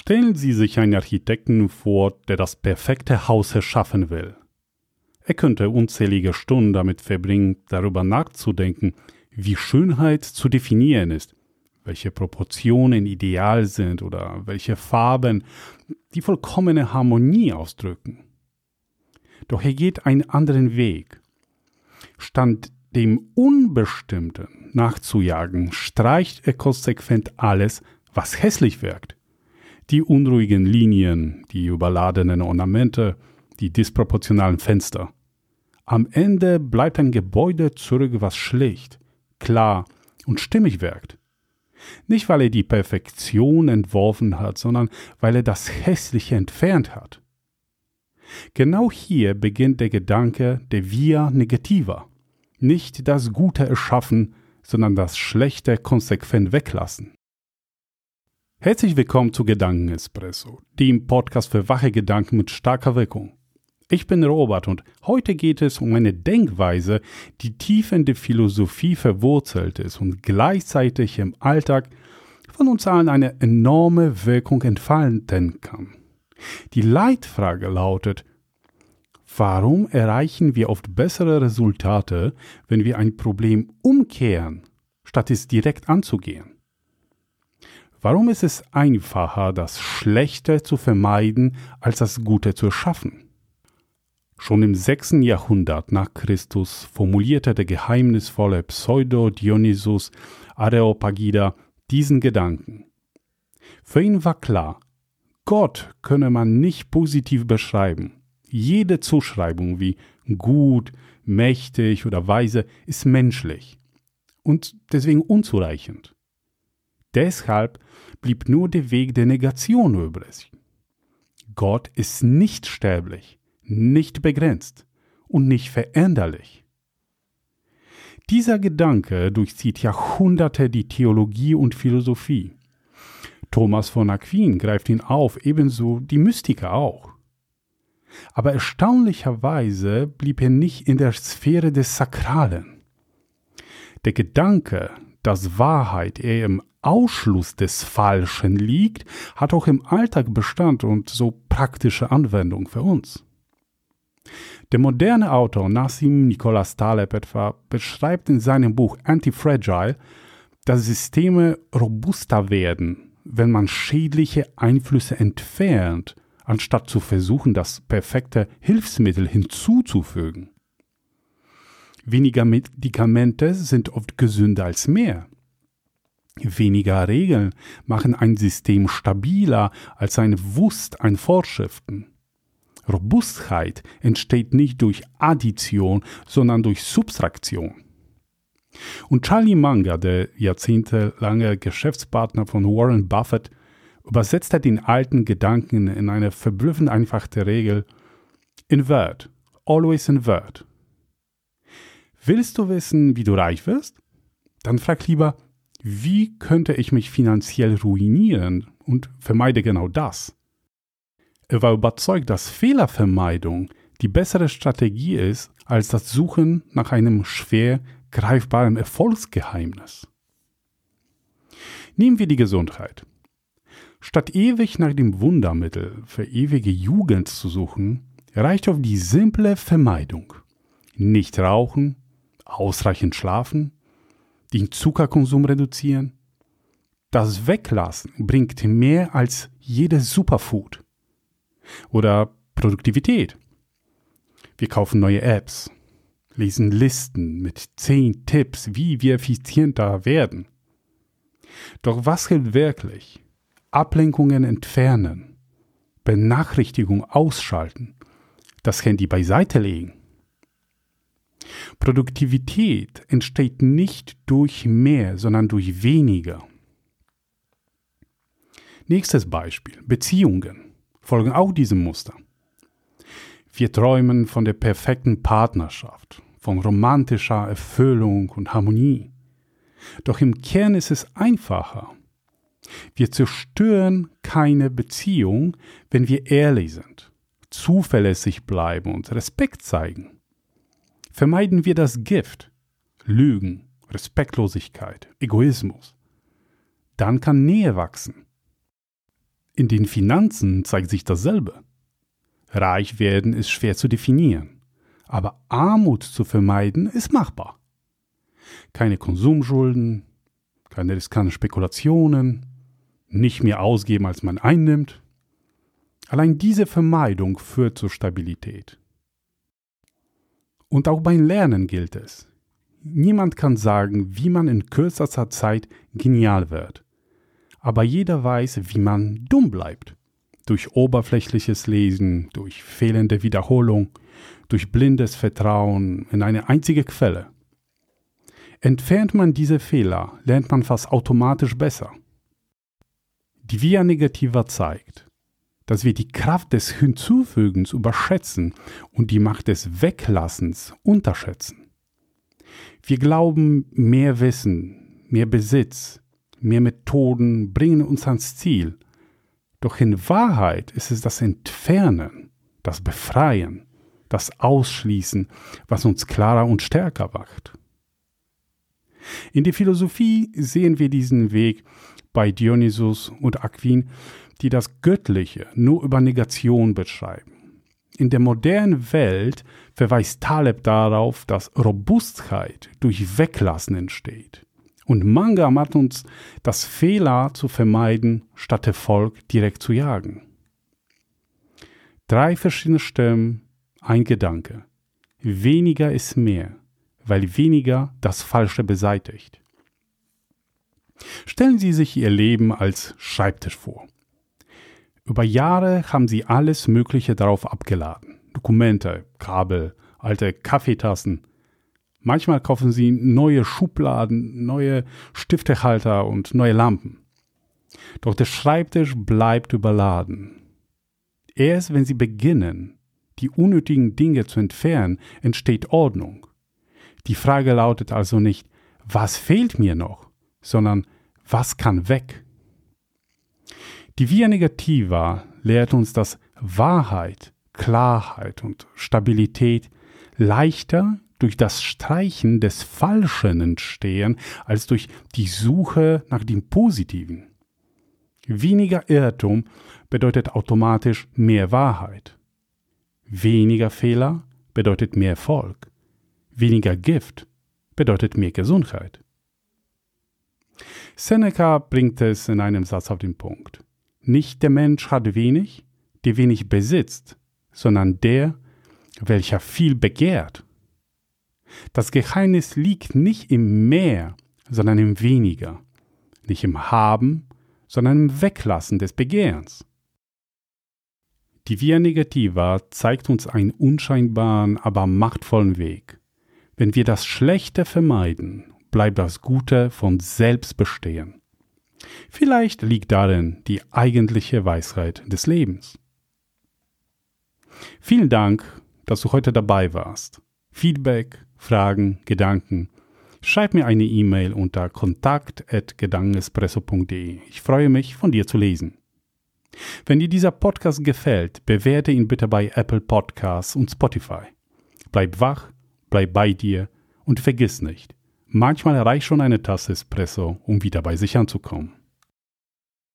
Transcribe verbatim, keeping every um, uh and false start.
Stellen Sie sich einen Architekten vor, der das perfekte Haus erschaffen will. Er könnte unzählige Stunden damit verbringen, darüber nachzudenken, wie Schönheit zu definieren ist, welche Proportionen ideal sind oder welche Farben die vollkommene Harmonie ausdrücken. Doch er geht einen anderen Weg. Statt dem Unbestimmten nachzujagen, streicht er konsequent alles, was hässlich wirkt. Die unruhigen Linien, die überladenen Ornamente, die disproportionalen Fenster. Am Ende bleibt ein Gebäude zurück, was schlicht, klar und stimmig wirkt. Nicht, weil er die Perfektion entworfen hat, sondern weil er das Hässliche entfernt hat. Genau hier beginnt der Gedanke der Via Negativa. Nicht das Gute erschaffen, sondern das Schlechte konsequent weglassen. Herzlich willkommen zu Gedankenespresso, dem Podcast für wache Gedanken mit starker Wirkung. Ich bin Robert und heute geht es um eine Denkweise, die tief in der Philosophie verwurzelt ist und gleichzeitig im Alltag von uns allen eine enorme Wirkung entfalten kann. Die Leitfrage lautet: Warum erreichen wir oft bessere Resultate, wenn wir ein Problem umkehren, statt es direkt anzugehen? Warum ist es einfacher, das Schlechte zu vermeiden, als das Gute zu erschaffen? Schon im sechsten Jahrhundert nach Christus formulierte der geheimnisvolle Pseudo-Dionysius Areopagita diesen Gedanken. Für ihn war klar, Gott könne man nicht positiv beschreiben. Jede Zuschreibung wie gut, mächtig oder weise ist menschlich und deswegen unzureichend. Deshalb blieb nur der Weg der Negation übrig. Gott ist nicht sterblich, nicht begrenzt und nicht veränderlich. Dieser Gedanke durchzieht Jahrhunderte die Theologie und Philosophie. Thomas von Aquin greift ihn auf, ebenso die Mystiker auch. Aber erstaunlicherweise blieb er nicht in der Sphäre des Sakralen. Der Gedanke, dass Wahrheit eher im Ausschluss des Falschen liegt, hat auch im Alltag Bestand und so praktische Anwendung für uns. Der moderne Autor Nassim Nicholas Taleb etwa beschreibt in seinem Buch Anti-Fragile, dass Systeme robuster werden, wenn man schädliche Einflüsse entfernt, anstatt zu versuchen, das perfekte Hilfsmittel hinzuzufügen. Weniger Medikamente sind oft gesünder als mehr. Weniger Regeln machen ein System stabiler als ein Wust an Vorschriften. Robustheit entsteht nicht durch Addition, sondern durch Subtraktion. Und Charlie Munger, der jahrzehntelange Geschäftspartner von Warren Buffett, übersetzte den alten Gedanken in eine verblüffend einfache Regel: Invert, always invert. Willst du wissen, wie du reich wirst? Dann frag lieber, wie könnte ich mich finanziell ruinieren, und vermeide genau das. Er war überzeugt, dass Fehlervermeidung die bessere Strategie ist, als das Suchen nach einem schwer greifbaren Erfolgsgeheimnis. Nehmen wir die Gesundheit. Statt ewig nach dem Wundermittel für ewige Jugend zu suchen, reicht oft die simple Vermeidung. Nicht rauchen, ausreichend schlafen, den Zuckerkonsum reduzieren. Das Weglassen bringt mehr als jedes Superfood. Oder Produktivität. Wir kaufen neue Apps, lesen Listen mit zehn Tipps, wie wir effizienter werden. Doch was hilft wirklich? Ablenkungen entfernen, Benachrichtigung ausschalten, das Handy beiseite legen. Produktivität entsteht nicht durch mehr, sondern durch weniger. Nächstes Beispiel: Beziehungen folgen auch diesem Muster. Wir träumen von der perfekten Partnerschaft, von romantischer Erfüllung und Harmonie. Doch im Kern ist es einfacher. Wir zerstören keine Beziehung, wenn wir ehrlich sind, zuverlässig bleiben und Respekt zeigen. Vermeiden wir das Gift, Lügen, Respektlosigkeit, Egoismus. Dann kann Nähe wachsen. In den Finanzen zeigt sich dasselbe. Reich werden ist schwer zu definieren, aber Armut zu vermeiden ist machbar. Keine Konsumschulden, keine riskanten Spekulationen, nicht mehr ausgeben, als man einnimmt. Allein diese Vermeidung führt zur Stabilität. Und auch beim Lernen gilt es. Niemand kann sagen, wie man in kürzester Zeit genial wird. Aber jeder weiß, wie man dumm bleibt. Durch oberflächliches Lesen, durch fehlende Wiederholung, durch blindes Vertrauen in eine einzige Quelle. Entfernt man diese Fehler, lernt man fast automatisch besser. Die Via Negativa zeigt, dass wir die Kraft des Hinzufügens überschätzen und die Macht des Weglassens unterschätzen. Wir glauben, mehr Wissen, mehr Besitz, mehr Methoden bringen uns ans Ziel. Doch in Wahrheit ist es das Entfernen, das Befreien, das Ausschließen, was uns klarer und stärker macht. In der Philosophie sehen wir diesen Weg bei Dionysius und Aquin, die das Göttliche nur über Negation beschreiben. In der modernen Welt verweist Taleb darauf, dass Robustheit durch Weglassen entsteht. Und Manga macht uns das Fehler zu vermeiden, statt Erfolg direkt zu jagen. Drei verschiedene Stimmen, ein Gedanke. Weniger ist mehr, weil weniger das Falsche beseitigt. Stellen Sie sich Ihr Leben als Schreibtisch vor. Über Jahre haben Sie alles Mögliche darauf abgeladen. Dokumente, Kabel, alte Kaffeetassen. Manchmal kaufen Sie neue Schubladen, neue Stiftehalter und neue Lampen. Doch der Schreibtisch bleibt überladen. Erst wenn Sie beginnen, die unnötigen Dinge zu entfernen, entsteht Ordnung. Die Frage lautet also nicht, was fehlt mir noch, sondern was kann weg? Die Via Negativa lehrt uns, dass Wahrheit, Klarheit und Stabilität leichter durch das Streichen des Falschen entstehen, als durch die Suche nach dem Positiven. Weniger Irrtum bedeutet automatisch mehr Wahrheit. Weniger Fehler bedeutet mehr Erfolg. Weniger Gift bedeutet mehr Gesundheit. Seneca bringt es in einem Satz auf den Punkt. Nicht der Mensch hat wenig, der wenig besitzt, sondern der, welcher viel begehrt. Das Geheimnis liegt nicht im Mehr, sondern im Weniger. Nicht im Haben, sondern im Weglassen des Begehrens. Die Via Negativa zeigt uns einen unscheinbaren, aber machtvollen Weg. Wenn wir das Schlechte vermeiden, bleibt das Gute von selbst bestehen. Vielleicht liegt darin die eigentliche Weisheit des Lebens. Vielen Dank, dass du heute dabei warst. Feedback, Fragen, Gedanken. Schreib mir eine E-Mail unter kontakt at gedankenespresso punkt de. Ich freue mich, von dir zu lesen. Wenn dir dieser Podcast gefällt, bewerte ihn bitte bei Apple Podcasts und Spotify. Bleib wach, bleib bei dir und vergiss nicht, manchmal reicht schon eine Tasse Espresso, um wieder bei sich anzukommen.